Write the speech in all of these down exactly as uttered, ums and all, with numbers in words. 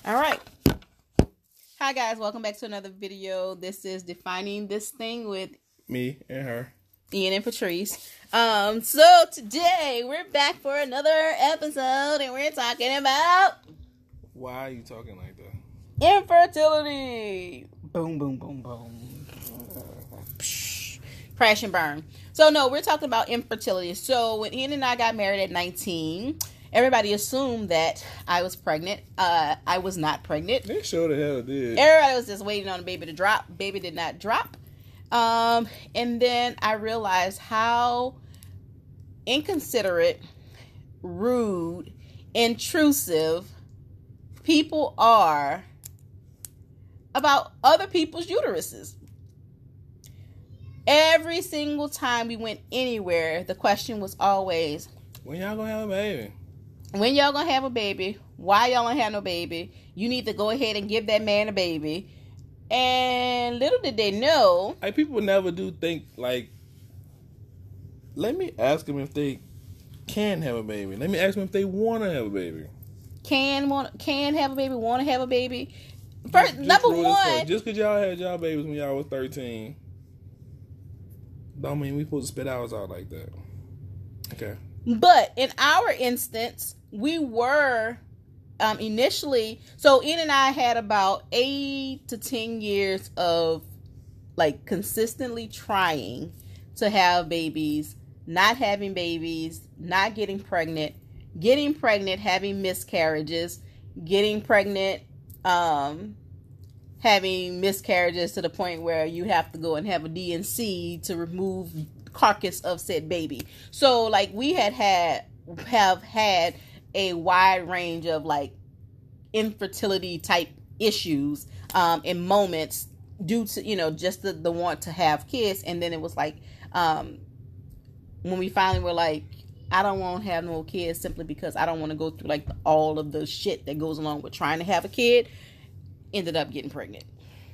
All right. Hi guys, welcome back to another video. This is Defining This Thing with me and her, Ian and Patrice. Um, so today we're back for another episode and we're talking about why are you talking like that? Infertility. Boom, boom, boom, boom. Psh, crash and burn. So no, we're talking about infertility. So when Ian and I got married at nineteen, everybody assumed that I was pregnant. Uh, I was not pregnant. They sure the hell did. Everybody was just waiting on the baby to drop. Baby did not drop. Um, and then I realized how inconsiderate, rude, intrusive people are about other people's uteruses. Every single time we went anywhere, the question was always, when y'all gonna have a baby? When y'all gonna have a baby? Why y'all don't have no baby? You need to go ahead and give that man a baby. And little did they know, like, people never do think, like, let me ask them if they can have a baby. Let me ask them if they want to have a baby. Can want can have a baby? Want to have a baby? First, just, number just one, just because y'all had y'all babies when y'all was thirteen, don't mean we supposed to spit ours out like that. Okay. But in our instance, we were um, initially, so Ian and I had about eight to ten years of like consistently trying to have babies, not having babies, not getting pregnant, getting pregnant, having miscarriages, getting pregnant, um, having miscarriages to the point where you have to go and have a D and C to remove carcass of said baby. So like we had had have had a wide range of like infertility type issues um in moments due to, you know, just the, the want to have kids. And then it was like um when we finally were like, I don't want to have no kids simply because I don't want to go through like the, all of the shit that goes along with trying to have a kid, ended up getting pregnant.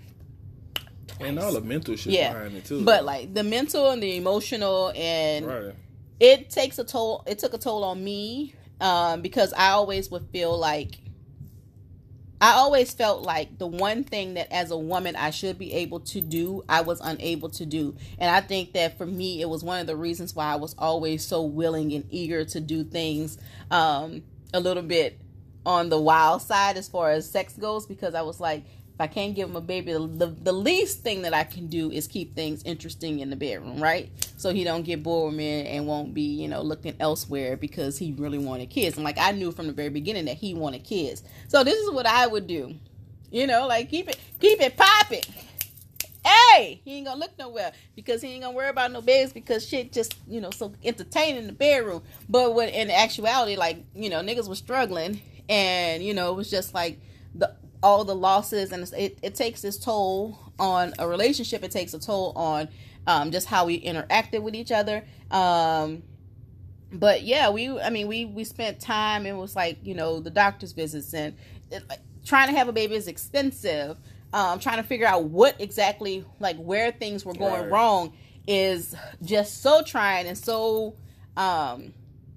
And all the mental shit yeah. behind it too. But like the mental and the emotional, and right. it takes a toll. It took a toll on me um, because I always would feel like, I always felt like the one thing that as a woman I should be able to do, I was unable to do. And I think that for me, it was one of the reasons why I was always so willing and eager to do things um, a little bit on the wild side as far as sex goes, because I was like, if I can't give him a baby, the, the the least thing that I can do is keep things interesting in the bedroom, right? So he don't get bored with me and won't be, you know, looking elsewhere because he really wanted kids. And like I knew from the very beginning that he wanted kids. So this is what I would do, you know, like keep it keep it popping. Hey, he ain't gonna look nowhere because he ain't gonna worry about no babies because shit just, you know, so entertaining in the bedroom. But when in actuality, like, you know, niggas was struggling, and you know, it was just like the all the losses, and it, it takes its toll on a relationship. It takes a toll on um, just how we interacted with each other. Um, but yeah, we, I mean, we, we spent time, and it was like, you know, the doctor's visits, and it, like, trying to have a baby is expensive. Um, trying to figure out what exactly, like where things were going right. wrong is just so trying and so, um,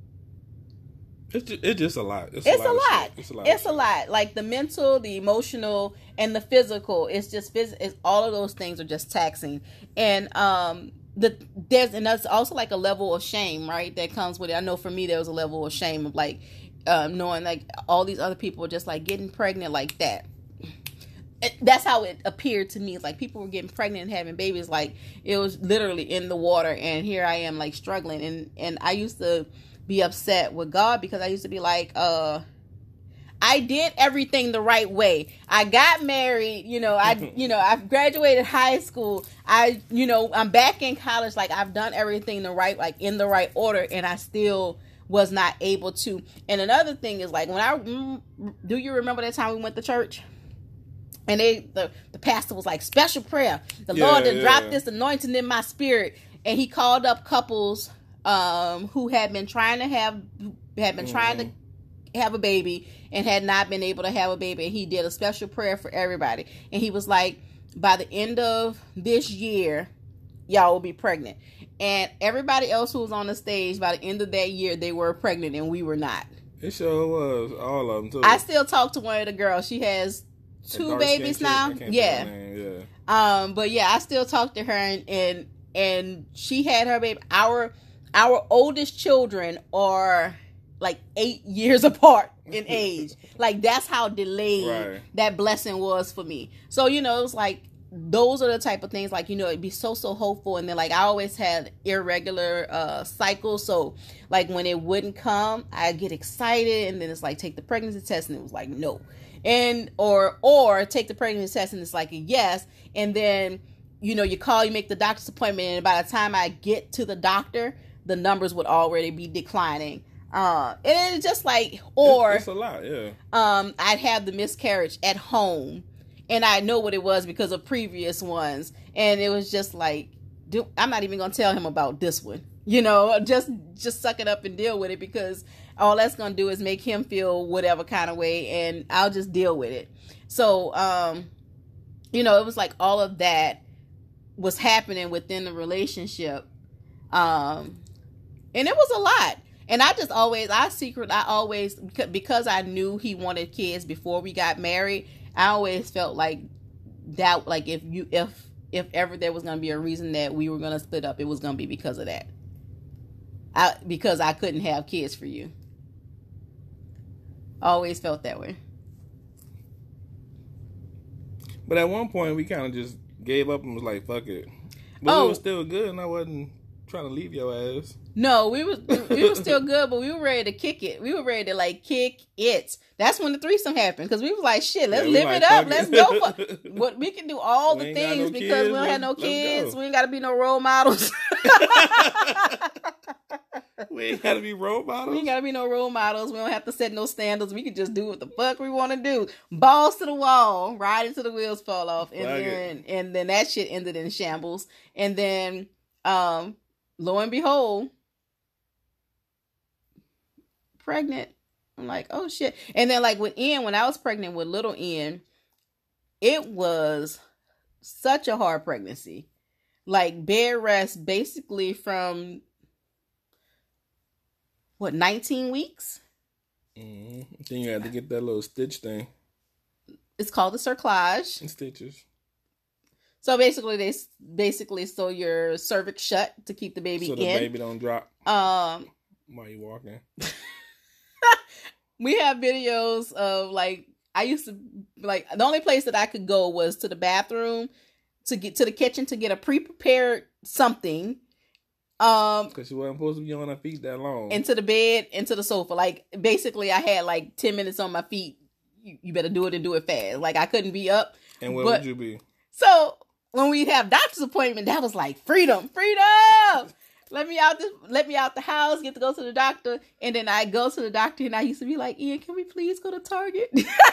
It's just, it's just a lot. It's, it's a lot. A lot. It's a lot. It's a lot. Like the mental, the emotional, and the physical. It's just phys- it's, all of those things are just taxing. And um, the there's and that's also like a level of shame, right? That comes with it. I know for me there was a level of shame of like um, knowing like all these other people are just like getting pregnant like that. It, that's how it appeared to me. It's like people were getting pregnant and having babies like it was literally in the water, and here I am like struggling. And and I used to be upset with God because I used to be like, uh, I did everything the right way. I got married, you know, I, you know, I've graduated high school. I, you know, I'm back in college. Like I've done everything the right, like in the right order, and I still was not able to. And another thing is like when I, mm, do you remember that time we went to church? And they, the, the pastor was like, special prayer. The yeah, Lord had yeah. dropped this anointing in my spirit. And he called up couples um, who had been trying to have, had been mm. trying to have a baby and had not been able to have a baby. And he did a special prayer for everybody. And he was like, by the end of this year, y'all will be pregnant. And everybody else who was on the stage, by the end of that year, they were pregnant and we were not. It sure was. All of them, too. I still talk to one of the girls. She has two babies now. Yeah. yeah. Um, but yeah, I still talk to her, and, and and she had her baby. Our our oldest children are like eight years apart in age. Like, that's how delayed right. that blessing was for me. So, you know, it was like, those are the type of things, like, you know, it'd be so, so hopeful. And then, like, I always had irregular uh, cycles. So, like, when it wouldn't come, I'd get excited. And then it's like, take the pregnancy test. And it was like, no. And, or, or take the pregnancy test and it's like a yes. And then, you know, you call, you make the doctor's appointment. And by the time I get to the doctor, the numbers would already be declining. Uh, and it's just like, or it's, it's a lot, yeah. Um, I'd have the miscarriage at home, and I know what it was because of previous ones, and it was just like, dude, I'm not even gonna tell him about this one, you know. Just, just suck it up and deal with it, because all that's gonna do is make him feel whatever kind of way, and I'll just deal with it. So, um, you know, it was like all of that was happening within the relationship, um, and it was a lot. And I just always, I secret, I always, because I knew he wanted kids before we got married, I always felt like that, like if you, if, if ever there was going to be a reason that we were going to split up, it was going to be because of that. I, because I couldn't have kids for you. I always felt that way. But at one point, we kind of just gave up and was like, fuck it. But oh. it was still good, and I wasn't trying to leave your ass. No, we was we were still good, but we were ready to kick it. We were ready to like kick it. That's when the threesome happened, because we was like, shit, let's yeah, live like, it up. Let's it. go for what we can do. All we the things no because kids, we don't have no kids. We ain't got to be no role models. We ain't got to be role models. We ain't got to be no role models. We don't have to set no standards. We can just do what the fuck we want to do. Balls to the wall, ride until the wheels fall off, and like then it. and then that shit ended in shambles. And then, um, lo and behold, pregnant. I'm like, oh shit. And then like with Ian, when I was pregnant with little Ian, it was such a hard pregnancy. Like bed rest basically from what, nineteen weeks? Mm-hmm. Then you had to get that little stitch thing. It's called the cerclage. And stitches. So basically, they basically sew your cervix shut to keep the baby in. So the in. baby don't drop. Um, while you walking. We have videos of like, I used to like, the only place that I could go was to the bathroom, to get to the kitchen to get a pre-prepared something. Um, because she wasn't supposed to be on her feet that long. Into the bed, into the sofa. Like basically, I had like ten minutes on my feet. You, you better do it and do it fast. Like I couldn't be up. And where but, would you be? So when we have doctor's appointment, that was like freedom, freedom. Let me out the let me out the house, get to go to the doctor, and then I go to the doctor, and I used to be like, Ian, can we please go to Target?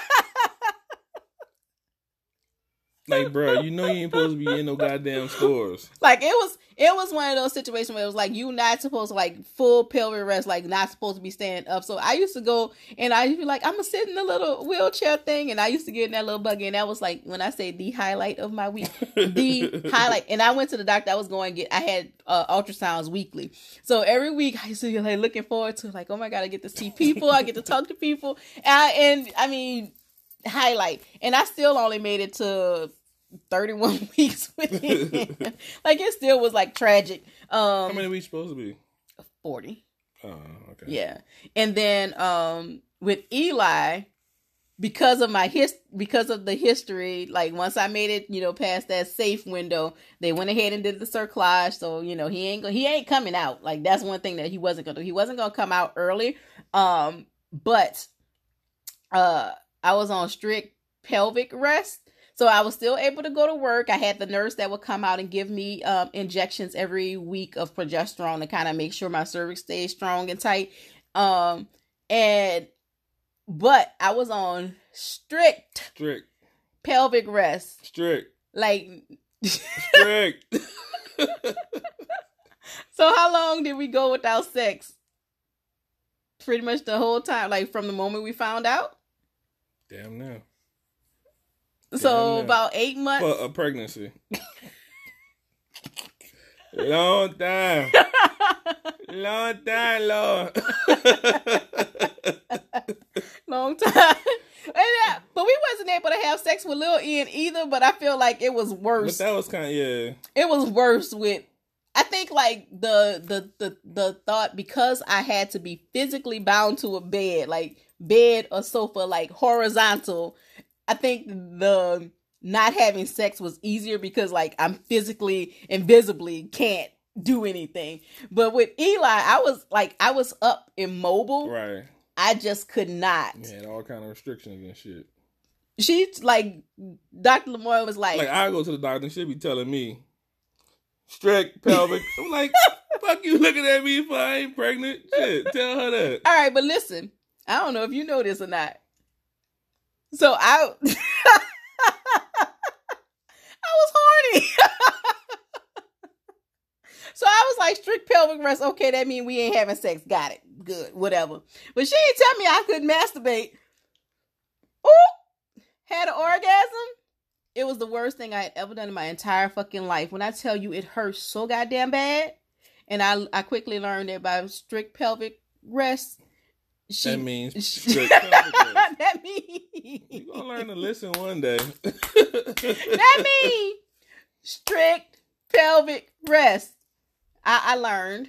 Like, bro, you know you ain't supposed to be in no goddamn stores. Like, it was it was one of those situations where it was like, you not supposed to, like, full pelvic rest, like, not supposed to be standing up. So I used to go, and I used to be like, I'm going to sit in the little wheelchair thing, and I used to get in that little buggy, and that was, like, when I say the highlight of my week, the highlight. And I went to the doctor. I was going to get, I had uh, ultrasounds weekly. So every week, I used to be, like, looking forward to, like, oh, my God, I get to see people. I get to talk to people. And, I, and, I mean, highlight. And I still only made it to thirty-one weeks with him. Like, it still was like tragic. Um, How many weeks supposed to be? forty. Oh, okay. Yeah. And then um, with Eli, because of my his, because of the history, like once I made it, you know, past that safe window, they went ahead and did the cerclage. So, you know, he ain't go- he ain't coming out. Like, that's one thing that he wasn't gonna do. He wasn't gonna come out early. Um, but uh, I was on strict pelvic rest. So I was still able to go to work. I had the nurse that would come out and give me um, injections every week of progesterone to kind of make sure my cervix stays strong and tight. Um, and, but I was on strict, strict pelvic rest. Strict. Like, strict. So how long did we go without sex? Pretty much the whole time, like from the moment we found out. Damn now. So Damn about eight months. For a pregnancy. Long time. Long time, Lord. Long time. And yeah, but we wasn't able to have sex with Lil Ian either, but I feel like it was worse. But that was kind of, yeah. It was worse with, I think like the, the, the, the thought, because I had to be physically bound to a bed, like bed or sofa, like horizontal. I think the not having sex was easier because like I'm physically and visibly can't do anything. But with Eli, I was like, I was up immobile. Right. I just could not. You had all kind of restrictions and shit. She's like, Doctor Lamoy was like, like I go to the doctor and she'll be telling me, strict pelvic. I'm like, fuck you looking at me if I ain't pregnant. Shit, tell her that. All right, but listen, I don't know if you know this or not. So I, I was horny. So I was like, strict pelvic rest. Okay, that means we ain't having sex. Got it. Good. Whatever. But she didn't tell me I couldn't masturbate. Ooh. Had an orgasm. It was the worst thing I had ever done in my entire fucking life. When I tell you it hurt so goddamn bad. And I I quickly learned that by strict pelvic rest. She, that means strict pelvic rest. That means. You're going to learn to listen one day. That means strict pelvic rest. I, I learned.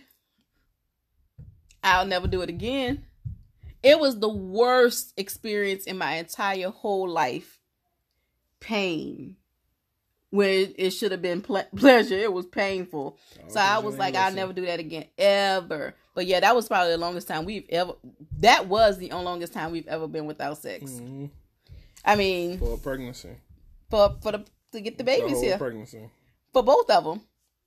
I'll never do it again. It was the worst experience in my entire whole life. Pain. When it should have been ple- pleasure. It was painful. Oh, so I was like, I'll never do that again. Ever. But yeah, that was probably the longest time we've ever... That was the longest time we've ever been without sex. Mm-hmm. I mean... For a pregnancy. For, for the to get the babies the whole here. Pregnancy. For both of them.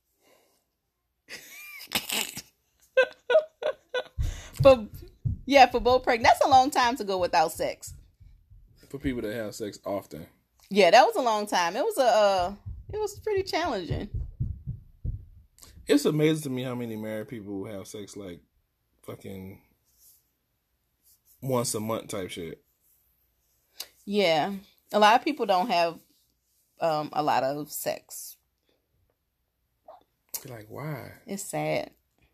For yeah, for both pregnant. That's a long time to go without sex. For people that have sex often. Yeah, that was a long time. It was a, uh, it was pretty challenging. It's amazing to me how many married people have sex like fucking once a month type shit. Yeah, a lot of people don't have um a lot of sex. You're like, why? It's sad.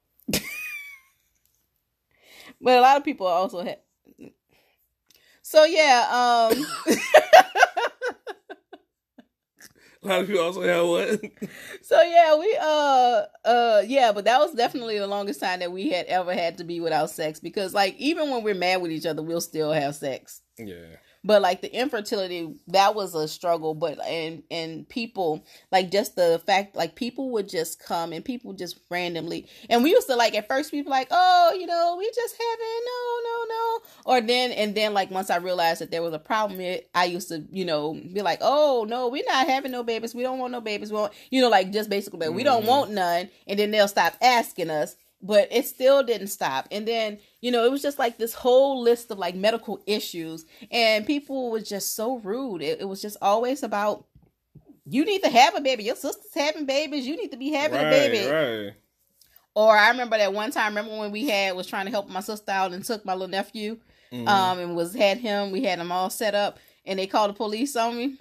But a lot of people also have. So yeah, um. A lot of people also have what? So yeah, we uh uh yeah, but that was definitely the longest time that we had ever had to be without sex, because like even when we're mad with each other, we'll still have sex. Yeah. But like the infertility, that was a struggle. But and and people, like just the fact, like people would just come and people just randomly, and we used to like at first we were like, oh, you know, we just having no no no, or then and then like once I realized that there was a problem, it, I used to you know be like, oh no, we're not having no babies, we don't want no babies, we want, you know, like just basically like, we don't want none, and then they'll stop asking us. But it still didn't stop. And then, you know, it was just like this whole list of like medical issues. And people was just so rude. It, it was just always about, you need to have a baby. Your sister's having babies. You need to be having right, a baby. Right. Or I remember that one time, remember when we had, was trying to help my sister out and took my little nephew. Mm-hmm. Um, and was, had him, we had him all set up. And they called the police on me.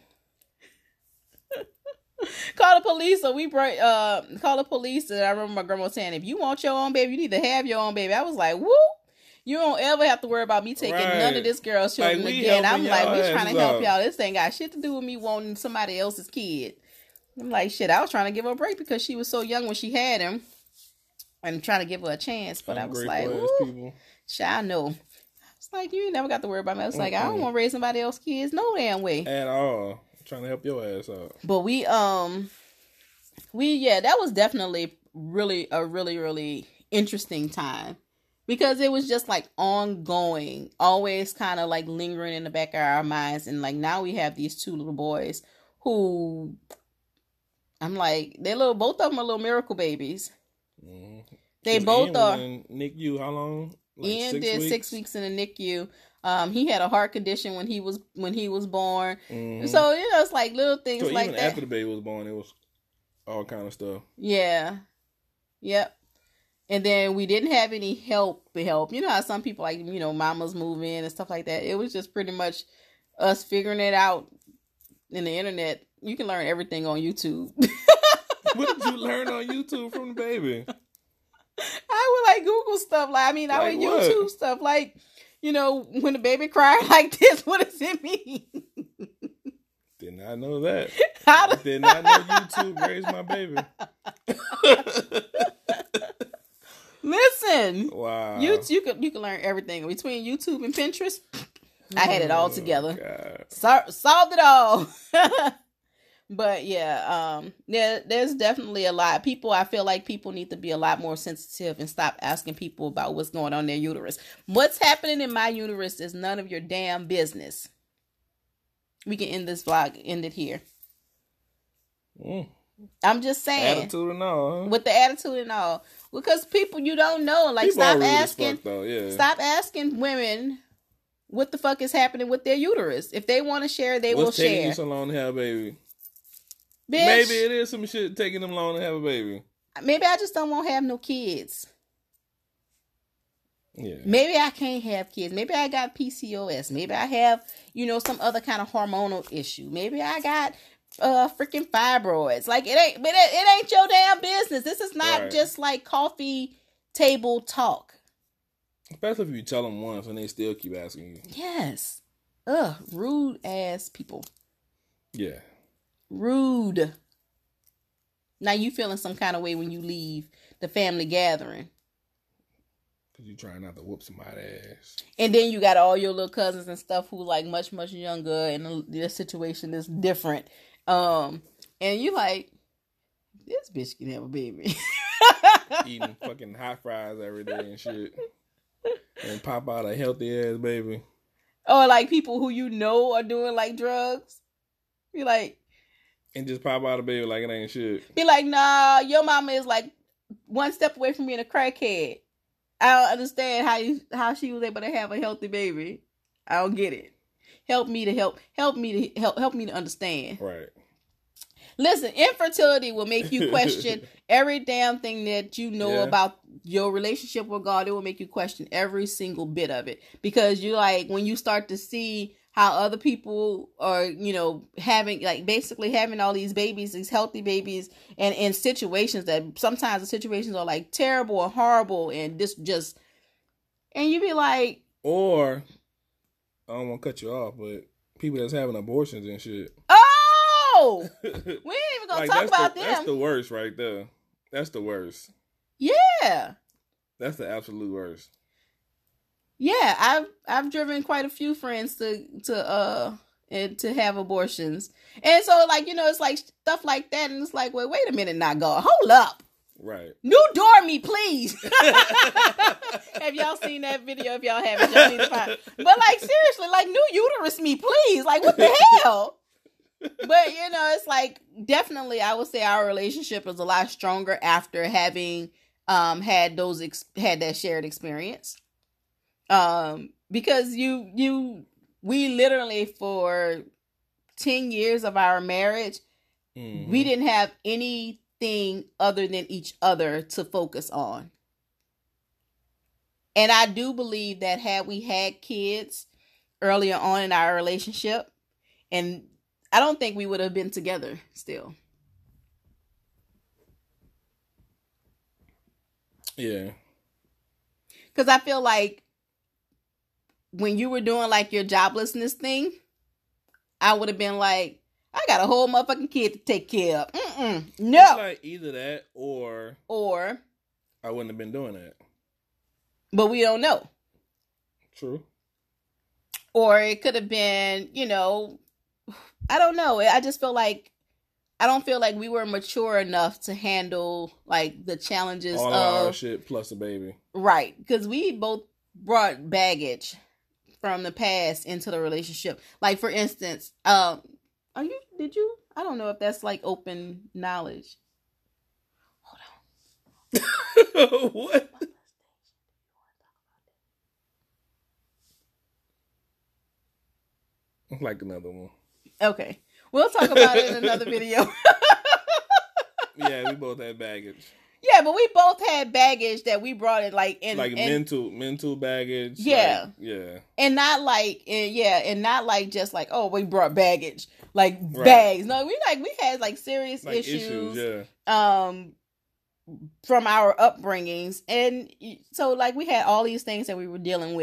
Call the police, so we bring uh call the police, and I remember my grandma saying, if you want your own baby, you need to have your own baby. I was like, woo, you don't ever have to worry about me taking right. none of this girl's children like, again. I'm like, we trying to help up. Y'all. This ain't got shit to do with me wanting somebody else's kid. I'm like, shit, I was trying to give her a break because she was so young when she had him and trying to give her a chance. But I was like, woo, I know. I was like, you ain't never got to worry about me. I was mm-hmm. like, I don't want to raise somebody else's kids no damn way. At all. Trying to help your ass out. But we um we yeah, that was definitely really a really really interesting time, because it was just like ongoing, always kind of like lingering in the back of our minds. And like now we have these two little boys who I'm like, they're little, both of them are little miracle babies. Mm-hmm. They both are in N I C U. How long? Like Ian six did weeks? six weeks in the N I C U. Um, he had a heart condition when he was when he was born. Mm-hmm. So you know, it's like little things so like even that. After the baby was born, it was all kind of stuff. Yeah, yep. And then we didn't have any help. Help. You know how some people like you know mamas move in and stuff like that. It was just pretty much us figuring it out in the internet. You can learn everything on YouTube. What did you learn on YouTube from the baby? I would like Google stuff. Like I mean, like I would what? YouTube stuff like. You know, when the baby cried like this, what does it mean? Did not know that. How do- Did not know YouTube raised my baby. Listen. Wow. You you can you can learn everything between YouTube and Pinterest. I had it all together. So, solved it all. But yeah, um, there there's definitely a lot. People, I feel like people need to be a lot more sensitive and stop asking people about what's going on in their uterus. What's happening in my uterus is none of your damn business. We can end this vlog, end it here. Mm. I'm just saying. Attitude and all, huh? With the attitude and all. Because people you don't know, like people stop asking fuck, though, yeah. Stop asking women what the fuck is happening with their uterus. If they want to share, they What's will taking share. you so long to have a baby? Bitch, maybe it is some shit taking them long to have a baby. Maybe I just don't want to have no kids. Yeah. Maybe I can't have kids. Maybe I got P C O S. Maybe I have, you know, some other kind of hormonal issue. Maybe I got uh freaking fibroids. Like it ain't, but it, it ain't your damn business. This is not Right. just like coffee table talk. Especially if you tell them once and they still keep asking you. Yes. Ugh, rude ass people. Yeah. Rude. Now you feeling some kind of way when you leave the family gathering. Cause you trying not to whoop somebody's ass. And then you got all your little cousins and stuff who like much, much younger and their situation is different. Um, and you like, this bitch can have a baby. Eating fucking hot fries every day and shit. And pop out a healthy ass baby. Or like people who you know are doing like drugs. You're like, And just pop out a baby like it ain't shit. be like, nah, your mama is like one step away from being a crackhead. I don't understand how you how she was able to have a healthy baby. I don't get it. Help me to help help me to help help me to understand. Right. Listen, infertility will make you question every damn thing that you know Yeah. about your relationship with God. It will make you question every single bit of it. Because you like when you start to see how other people are, you know, having like basically having all these babies, these healthy babies, and in situations that sometimes the situations are like terrible or horrible and this just, and you be like, Or, I don't want to cut you off, but people that's having abortions and shit. oh, we ain't even gonna Like, talk that's about the, them. That's the worst right there. That's the worst. Yeah. That's the absolute worst. Yeah, I've I've driven quite a few friends to to uh and to have abortions, and so like you know it's like stuff like that, and it's like, well, wait a minute, now God, hold up, Right. new door me, please. Have y'all seen that video? If y'all haven't, y'all need to find. But like seriously, like new uterus me, please. Like what the hell? But you know, it's like definitely, I would say our relationship is a lot stronger after having um had those ex- had that shared experience. Um, because you, you, we literally for ten years of our marriage, Mm-hmm. we didn't have anything other than each other to focus on. And I do believe that had we had kids earlier on in our relationship, and I don't think we would have been together still. Yeah. Because I feel like when you were doing like your joblessness thing, I would have been like, I got a whole motherfucking kid to take care of. Mm-mm. No. It's like either that or Or, I wouldn't have been doing that. but we don't know. True. Or it could have been, you know, I don't know. I just feel like, I don't feel like we were mature enough to handle like the challenges All of our shit plus a baby. Right. Because we both brought baggage from the past into the relationship. Like for instance, um, are you, did you, I don't know if that's like open knowledge. Hold on. What? Like another one. Okay. We'll talk about it in another video. Yeah, we both had baggage. Yeah, but we both had baggage that we brought it like in Like in, mental mental baggage. Yeah. Like, yeah. and not like and yeah, and not like just like, oh, we brought baggage. Like Right. bags. No, we like we had like serious Like issues. issues, yeah. Um from our upbringings. And so like we had all these things that we were dealing with.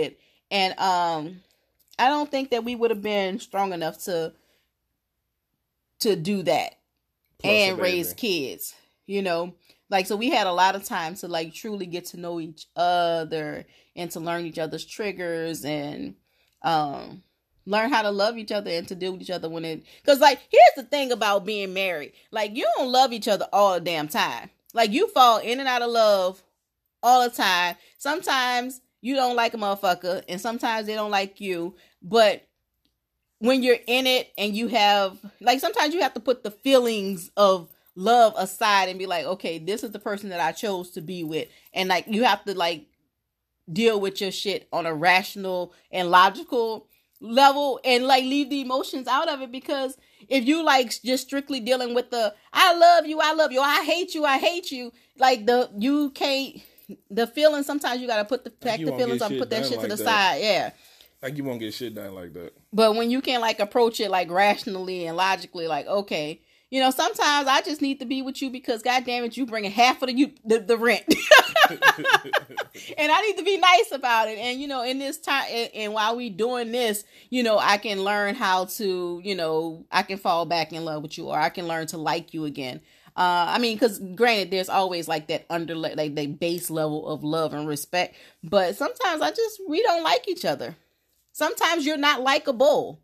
And um, I don't think that we would have been strong enough to to do that Plus and a raise baby. kids, you know. Like, so we had a lot of time to like truly get to know each other and to learn each other's triggers and um learn how to love each other and to deal with each other when it, because like here's the thing about being married, like you don't love each other all the damn time. Like you fall in and out of love all the time. Sometimes you don't like a motherfucker and sometimes they don't like you, but when you're in it and you have like sometimes you have to put the feelings of love aside and be like, okay, this is the person that I chose to be with. And like, you have to like deal with your shit on a rational and logical level and like leave the emotions out of it. Because if you like just strictly dealing with the, I love you, I love you, I hate you, I hate you. Like the, you can't, the feelings, sometimes you got to put the, pack the feelings on, put that shit to the side. Yeah. Like you won't get shit done like that. But when you can like approach it like rationally and logically, like, okay, you know, sometimes I just need to be with you because, goddamn it, you bringing half of the you the, the rent, and I need to be nice about it. And you know, in this time, and, and while we doing this, you know, I can learn how to, you know, I can fall back in love with you, or I can learn to like you again. Uh, I mean, because granted, there's always like that under like the base level of love and respect, but sometimes I just we don't like each other. Sometimes you're not likable.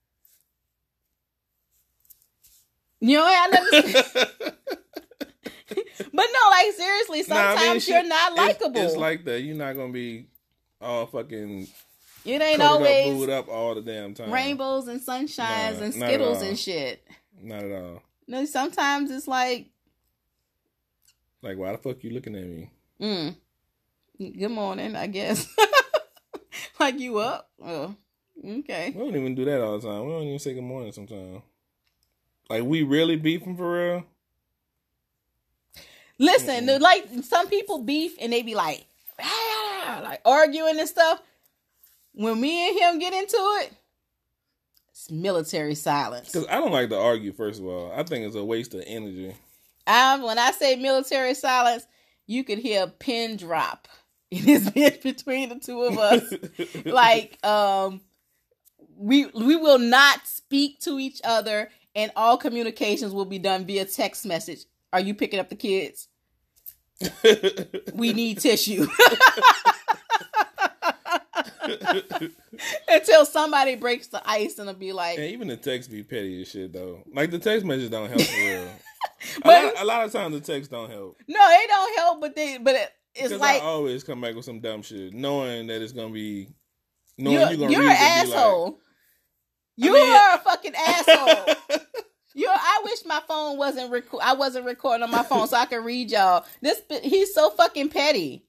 You know, I never. But no, like seriously, sometimes nah, I mean, shit, you're not likable. It's, it's like that. You're not gonna be all fucking. It ain't always up, booed up all the damn time. Rainbows and sunshines nah, and Skittles and shit. Not at all. No, sometimes it's like. Like, why the fuck you looking at me? Mm. Good morning, I guess. Like you up? Oh, okay. We don't even do that all the time. We don't even say good morning sometimes. Like, we really beefing for real? Listen, mm-mm. Like, some people beef and they be like, ah, like arguing and stuff. When me and him get into it, it's military silence. Because I don't like to argue, first of all. I think it's a waste of energy. Um, when I say military silence, you could hear a pin drop in his bed between the two of us. Like, um, we we will not speak to each other. And all communications will be done via text message. Are you picking up the kids? We need tissue. Until somebody breaks the ice and it'll be like... And even the text be petty as shit, though. Like, the text messages don't help for real. But, a, lot, a lot of times the text don't help. No, they don't help, but they but it, it's because like... I always come back with some dumb shit, knowing that it's going to be... Knowing you're, you're going to read an asshole. Like, you I mean, are a fucking asshole. You, I wish my phone wasn't rec- I wasn't recording on my phone so I could read y'all. This he's so fucking petty.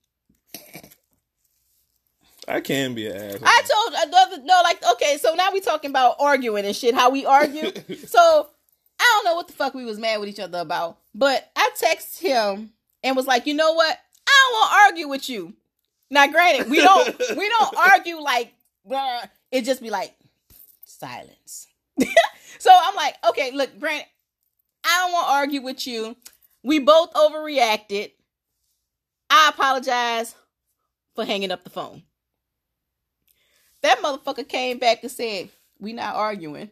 I can be an asshole. I told another no, like okay, so now we talking about arguing and shit. How we argue. So I don't know what the fuck we was mad with each other about, but I texted him and was like, you know what? I don't want to argue with you. Now, granted, we don't we don't argue like blah. It just be like. Silence. So I'm like, okay, look, granted, I don't want to argue with you. We both overreacted. I apologize for hanging up the phone. That motherfucker came back and said, we not arguing.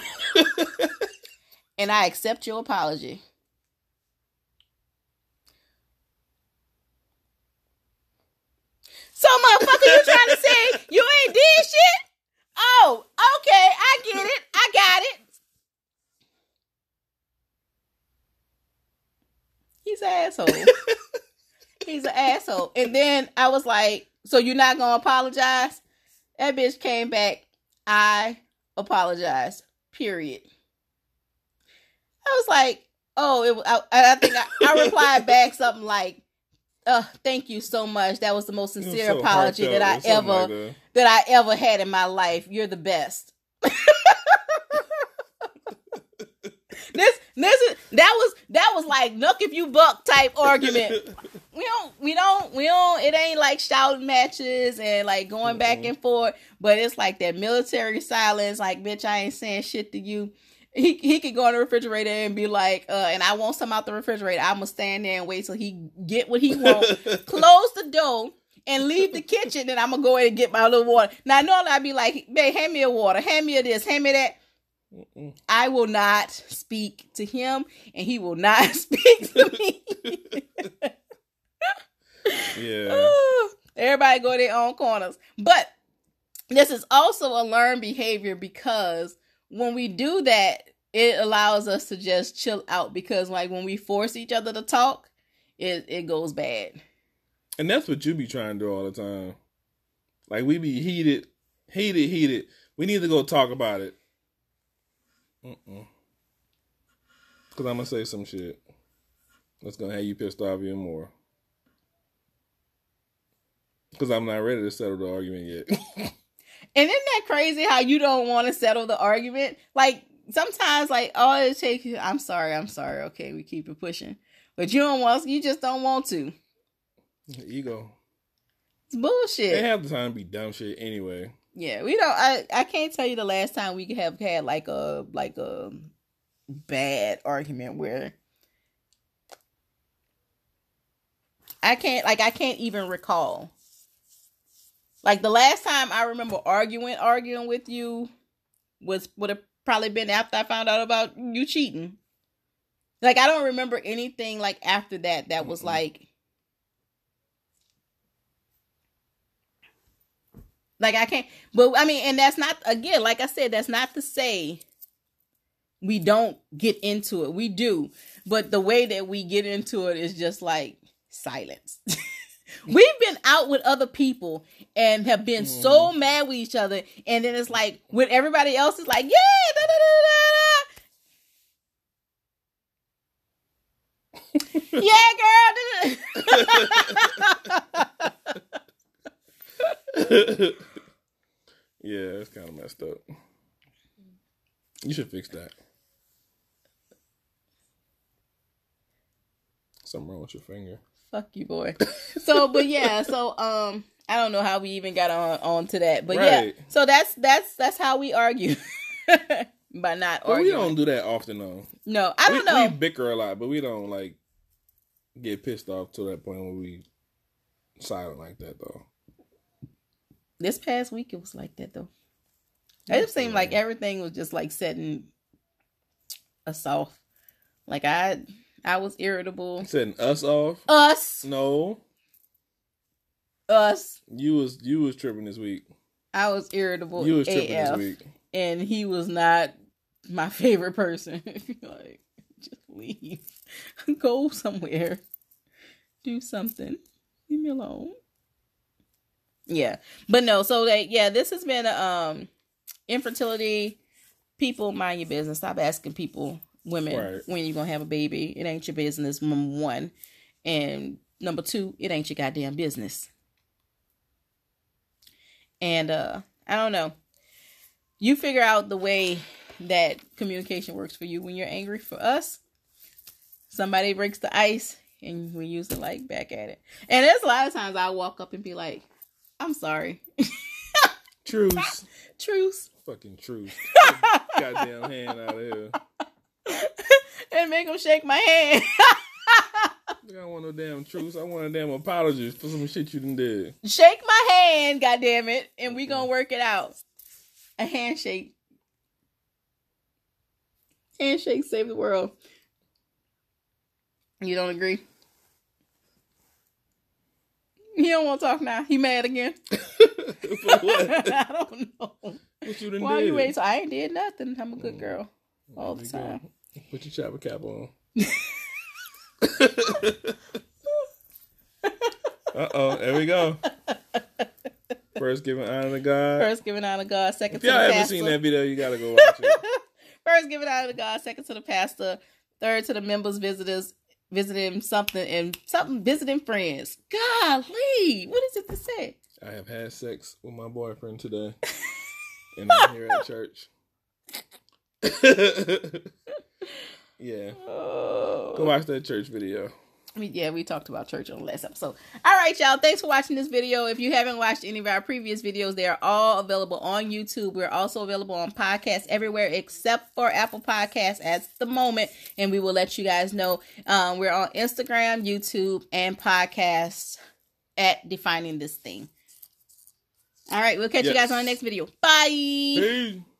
And I accept your apology. So motherfucker, you trying to say you ain't did shit? Oh, okay, I get it. I got it. He's an asshole. He's an asshole. And then I was like, so you're not going to apologize? That bitch came back. I apologize. Period. I was like, oh, it. I, I think I, I replied back something like, uh, thank you so much. That was the most sincere so apology that I ever like that. that I ever had in my life. You're the best. this this is that was that was like knuck if you buck type argument. We don't we don't we don't it ain't like shouting matches and like going mm-hmm. back and forth, but it's like that military silence, like bitch, I ain't saying shit to you. He he could go in the refrigerator and be like, uh, and I want some out the refrigerator. I'm going to stand there and wait till he get what he wants. Close the door and leave the kitchen, then I'm gonna go in and get my little water. Now normally I'd be like, babe, hand me a water, hand me a this, hand me that. Mm-mm. I will not speak to him, and he will not speak to me. Yeah. Everybody go their own corners. But this is also a learned behavior, because when we do that, it allows us to just chill out, because like when we force each other to talk, it, it goes bad. And that's what you be trying to do all the time. Like we be heated, heated, heated. We need to go talk about it. Mm-mm. Because I'm going to say some shit that's going to have you pissed off even more. Because I'm not ready to settle the argument yet. And isn't that crazy how you don't want to settle the argument? Like, sometimes, like, all it takes is, I'm sorry, I'm sorry. Okay, we keep it pushing. But you don't want, you just don't want to. Ego. It's bullshit. They have the time to be dumb shit anyway. Yeah, we don't, I, I can't tell you the last time we have had, like, a, like, a bad argument where I can't, like, I can't even recall. Like, the last time I remember arguing, arguing with you was, would have probably been after I found out about you cheating. Like, I don't remember anything, like, after that that was, mm-hmm. like, like, I can't, but, I mean, and that's not, again, like I said, that's not to say we don't get into it. We do. But the way that we get into it is just, like, silence. We've been out with other people and have been mm. so mad with each other, and then it's like with everybody else, it's like, yeah, da, da, da, da, da. Yeah, girl. Yeah, it's kind of messed up. You should fix that. Something wrong with your finger. Fuck you, boy. So, but yeah, so um, I don't know how we even got on on to that, but right. yeah, so that's that's that's how we argue by not but arguing. We don't do that often, though. No, I don't we, know. We bicker a lot, but we don't like get pissed off to that point where we silent like that, though. This past week, it was like that, though. It just seemed like everything was just like setting us off. Like I. I was irritable. Setting us off? Us. No. Us. You was you was tripping this week. I was irritable. You was tripping A F, this week. And he was not my favorite person. Like, just leave. Go somewhere. Do something. Leave me alone. Yeah. But no, so like, yeah, this has been um infertility. People, mind your business. Stop asking people. Women, right. When you're gonna have a baby, it ain't your business, number one. And number two, it ain't your goddamn business. And uh I don't know. You figure out the way that communication works for you when you're angry. For us, somebody breaks the ice and we use it like back at it. And there's a lot of times I walk up and be like, I'm sorry. Truce. Truce. Fucking truce. Goddamn hand out of here. And make him shake my hand. I don't want no damn truce. I want a damn apology for some shit you done did. Shake my hand, goddammit, and we gonna work it out. A handshake. Handshake save the world. You don't agree? He don't want to talk now. He mad again. For what? I don't know. What you done Why did? you wait? So I ain't did nothing. I'm a good girl. All the time. Go. Put your chopper cap on. Uh-oh, there we go. First giving honor to God. First giving honor to God. Second if to the pastor. If y'all haven't seen that video, you gotta go watch it. First giving honor to God. Second to the pastor. Third to the members, visitors, visiting something, and something visiting friends. Golly, what is it to say? I have had sex with my boyfriend today. And I'm here at church. Yeah. Oh. Go watch that church video. We, yeah, we talked about church on the last episode. All right, y'all. Thanks for watching this video. If you haven't watched any of our previous videos, they are all available on YouTube. We're also available on podcasts everywhere except for Apple Podcasts at the moment. And we will let you guys know. Um, we're on Instagram, YouTube, and podcasts at defining this thing. All right, we'll catch Yes. you guys on the next video. Bye. Peace.